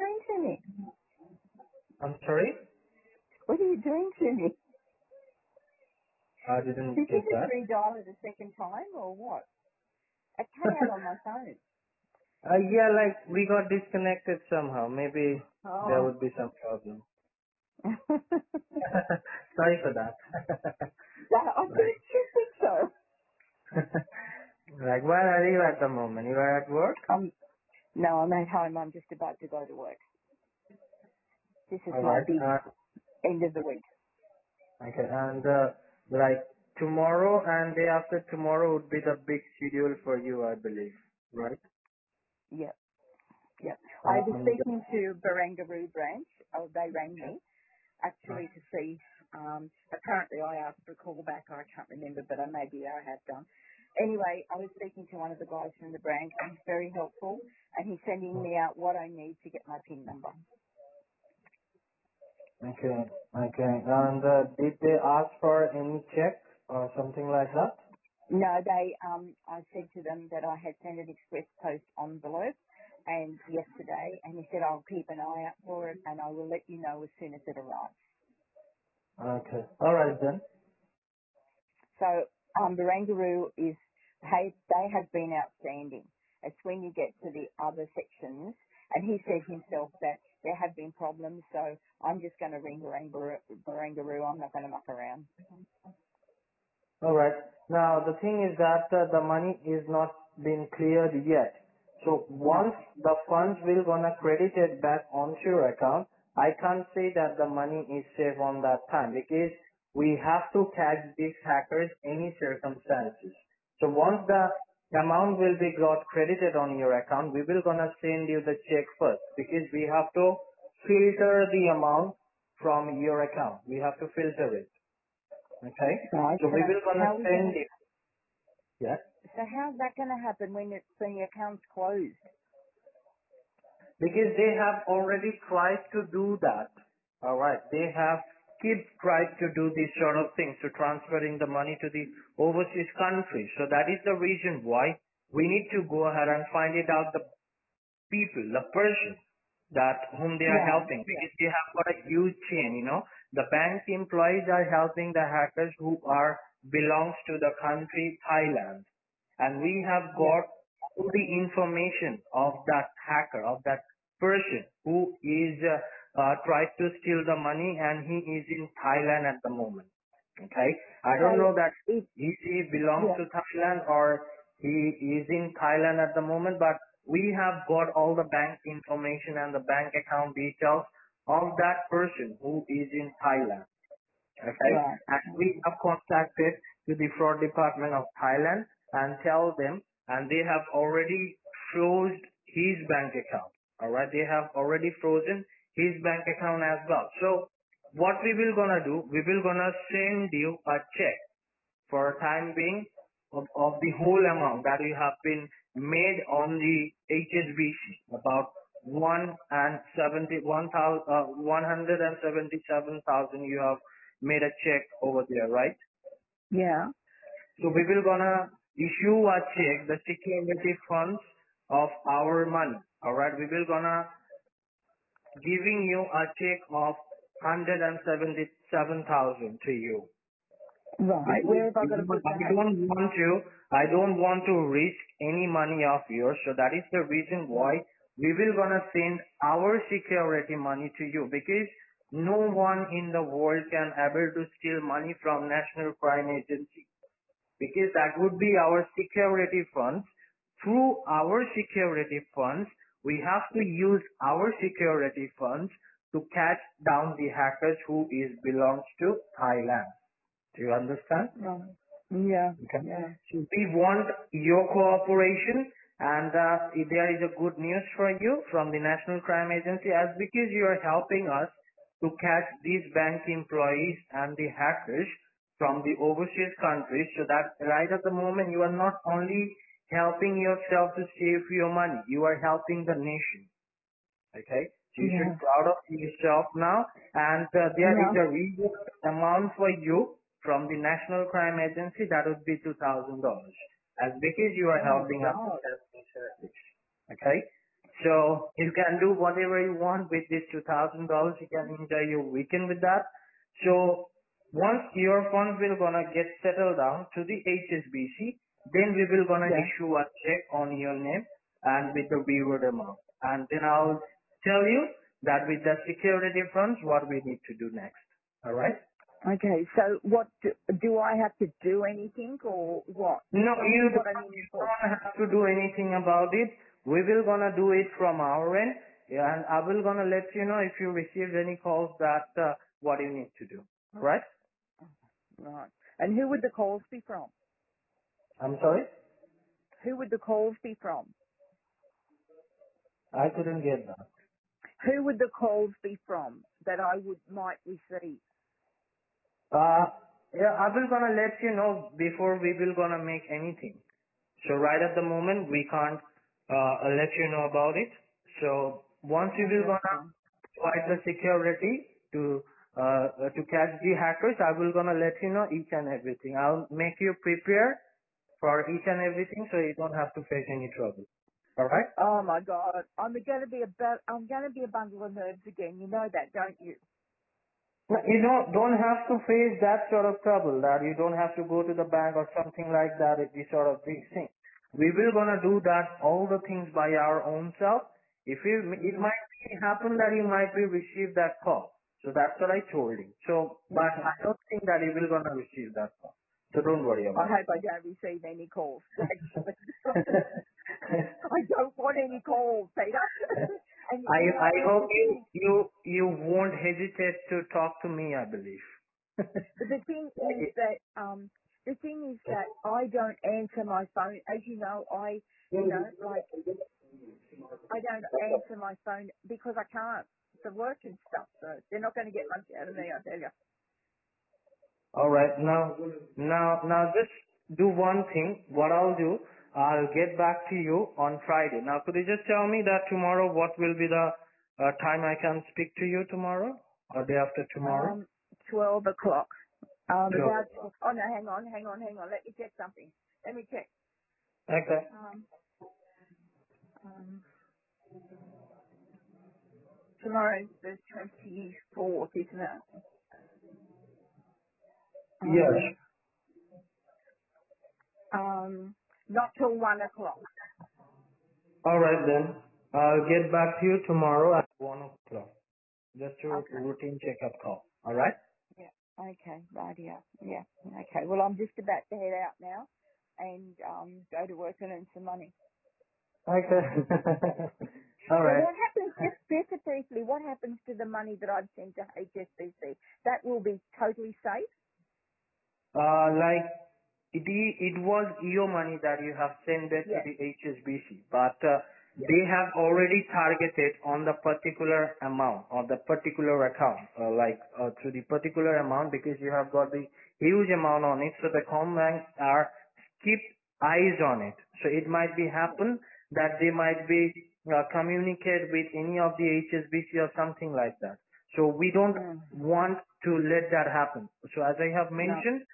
doing to me? I'm sorry? What are you doing to me? I didn't Did you get just that. redial it a second time or what? It cut out on my phone. Yeah, like we got disconnected somehow. Maybe there Oh. would be some problem. Sorry for that. I Right. didn't think so. Like, where are you at the moment? You are at work? No, I'm at home. I'm just about to go to work. This is my Alright. big end of the week. Okay. And, like, tomorrow and day after tomorrow would be the big schedule for you, I believe. Right? Yep, yep. I was And, speaking to Barangaroo branch. Oh, they rang me actually to see. Apparently, I asked for a call back. I can't remember, but maybe I have done. Anyway, I was speaking to one of the guys from the branch. He's very helpful, and he's sending me out what I need to get my PIN number. okay. Okay. And, did they ask for any check or something like that? No, I said to them that I had sent an express post envelope and yesterday, and he said I'll keep an eye out for it and I will let you know as soon as it arrives. Okay. Alright then. So, Barangaroo they have been outstanding. It's when you get to the other sections, and he said himself that there have been problems, so I'm just going to ring Barangaroo. I'm not going to muck around. All right. Now, the thing is that the money is not been cleared yet. So No. once the funds will gonna credit it back onto your account, I can't say that the money is safe on that time because we have to catch these hackers any circumstances. So once the amount will be got credited on your account, we will gonna send you the check first because we have to filter the amount from your account. We have to filter it. Okay. Right. So So we will gonna how are we going send to? it. Yes. So how's that going to happen when the account's closed? Because they have already tried to do that. All right. They have keep tried to do these sort of things to transferring the money to the overseas country. So that is the reason why we need to go ahead and find it out the people, the person that whom they are Right. helping Yeah. because they have got a huge chain, you know. The bank employees are helping the hackers who are belongs to the country Thailand. And we have Yeah. got all the information of that hacker, of that person who is tried to steal the money and he is in Thailand at the moment. Okay. I don't So know that it. he belongs Yeah. to Thailand or he is in Thailand at the moment, but we have got all the bank information and the bank account details of that person who is in Thailand. Okay. Right. And we have contacted to the fraud department of Thailand and tell them, and they have already froze his bank account. All right. They have already frozen his bank account as well. So what we will gonna do, we will gonna send you a check for a time being of the whole amount that you have been made on the HSBC, about 177,000 you have made a check over there, right? Yeah. So we will gonna issue a check, the security funds of our money. Alright, we will gonna giving you a check of 177,000 to you. Right. Because Where have I got to put that? I don't want to risk any money of yours. So that is the reason why we will gonna send our security money to you because no one in the world can able to steal money from National Crime Agency because that would be our security funds. Through our security funds, we have to use our security funds to catch down the hackers who is belongs to Thailand. Do you understand? Right. Yeah. Okay. Yeah. So we want your cooperation and there is a good news for you from the National Crime Agency as because you are helping us to catch these bank employees and the hackers from the overseas countries so that right at the moment you are not only helping yourself to save your money, you are helping the nation. Okay. So you should Yeah. proud of yourself now. And there is Yeah. a reward amount for you from the National Crime Agency. That would be $2,000. As because you are Oh helping us to God. test these services. Okay. So you can do whatever you want with this $2,000. You can enjoy your weekend with that. So once your funds will gonna get settled down to the HSBC, then we will gonna Yeah. issue a check on your name and with the reward amount. And then I'll tell you that with the security funds, what we need to do next. All right? Okay, so what do I have to do anything or what? No, Tell me what I need you for. don't have to do anything about it. We will gonna do it from our end. Yeah, and I will gonna let you know if you receive any calls that what you need to do. All right? Right. And who would the calls be from? I'm sorry, Who would the calls be from? I couldn't get that. Who would the calls be from that I might receive? Uh, yeah, I will gonna let you know before we will gonna make anything. So right at the moment we can't let you know about it. So once we Oh, will that's gonna fine. provide the security to catch the hackers, I will gonna let you know each and everything. I'll make you prepare for each and everything so you don't have to face any trouble. All right? Oh my God, I'm going to be a bundle of nerves again. You know that, don't you? No, you don't have to face that sort of trouble, that you don't have to go to the bank or something like that, these sort of these things. We will gonna do that, all the things by our own self. If you, it Mhm. might be happen that you might be receive that call. So that's what I told you. So, but Okay. I don't think that you will gonna receive that call. So don't worry I about hope I don't receive any calls. Actually, it. I don't want any calls, Peter. and you know, I and hope the thing is, you won't hesitate to talk to me, I believe. but the thing is that I don't answer my phone. As you know, like I don't answer my phone because I can't for work and stuff. So they're not going to get much out of me, I tell you. All right. Now, just do one thing. What I'll do, I'll get back to you on Friday. Now, could you just tell me that tomorrow what will be the time I can speak to you tomorrow or day after tomorrow? 12 o'clock. Sure. About, oh no, hang on. Let me check something. Let me check. Okay. Um, um, tomorrow's the 24th, isn't it? Yes. Um, not till 1 o'clock. All right then. I'll get back to you tomorrow at 1 o'clock. Just a Okay. routine checkup call. All right. Yeah. Okay. Right. Yeah. Yeah. Okay. Well, I'm just about to head out now and go to work and earn some money. Okay. All Well, right. what happens, just briefly, what happens to the money that I've sent to HSBC? That will be totally safe? Like it was your money that you have sent it to Yes. the HSBC, but they have already targeted on the particular amount or the particular account, to the particular amount because you have got the huge amount on it. So the com banks are keep eyes on it. So it might be happen that they might be communicate with any of the HSBC or something like that. So we don't Mm. want to let that happen. So as I have No. mentioned,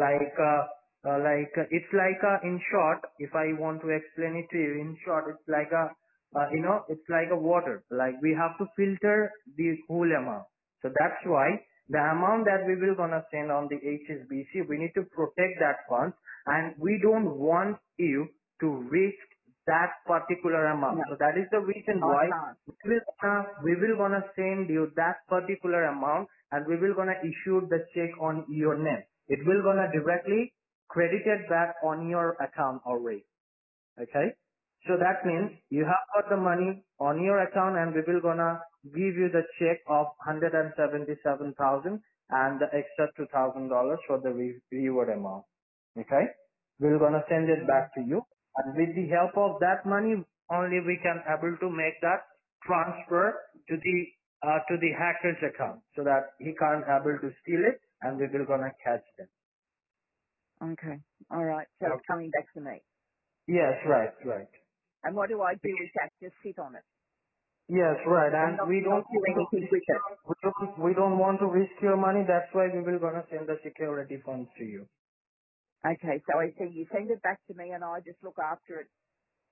it's like in short, if I want to explain it to you, in short, it's like it's like a water. Like we have to filter the whole amount. So that's why the amount that we will gonna send on the HSBC, we need to protect that fund, and we don't want you to risk that particular amount. No. So that is the reason I why can't. we will gonna send you that particular amount, and we will gonna issue the check on your name. It will gonna directly credit it back on your account already. Okay? So that means you have got the money on your account, and we will gonna give you the check of 177,000 and the extra $2,000 for the reward amount. Okay? We're gonna send it Mm. back to you, and with the help of that money, only we can able to make that transfer to the hacker's account, so that he can't able to steal it, and we will gonna catch them. Okay. All right. So it's Okay. coming back to me. Yes, right, right. And what do I do with that? Just sit on it Yes, right. and And we don't not do want to anything risk with it. we don't want to risk your money. That's why we will gonna send the security funds to you. Okay. So I see you send it back to me and I just look after it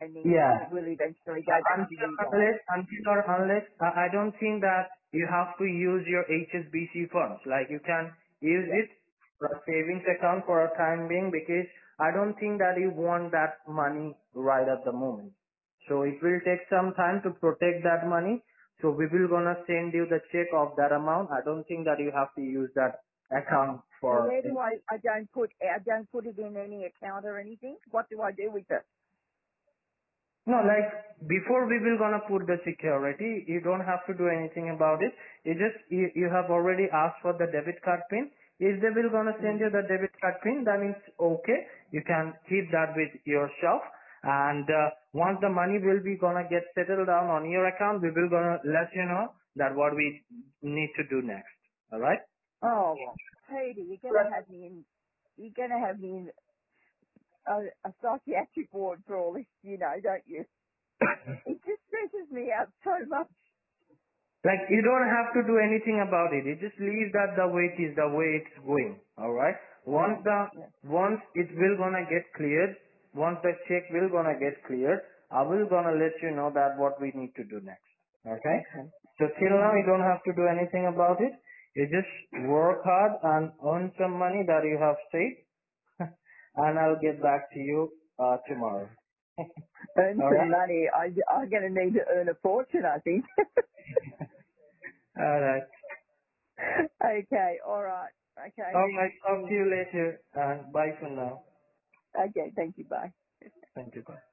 and then Yeah. it will eventually go back to you guys. Until or unless, I don't think that you have to use your HSBC funds. Like you can use Yeah. it for a savings account for a time being, because I don't think that you want that money right at the moment. So it will take some time to protect that money. So we will gonna send you the check of that amount. I don't think that you have to use that account So for where it. do I don't put it in any account or anything? What do I do with it? No, like before we will gonna put the security, you don't have to do anything about it. You have already asked for the debit card pin. If they will gonna send you the debit card pin, then it's okay. You can keep that with yourself. And once the money will be gonna get settled down on your account, we will gonna let you know that what we need to do next. All right? Oh, Peter, you're gonna have me in a psychiatric ward for all this, don't you? It just stresses me out so much. Like you don't have to do anything about it. You just leave that the way it is, the way it's going. Alright? Yeah. Once it will gonna get cleared, once the check will gonna get cleared, I will gonna let you know that what we need to do next. Okay? Okay. So till now you don't have to do anything about it. You just work hard and earn some money that you have saved, and I'll get back to you tomorrow. Earn some Alright? money. I'm going to need to earn a fortune, I think. Alright. Okay. All right. Okay. Alright, talk to you later. Bye for now. Okay. Thank you. Bye. Thank you. Bye.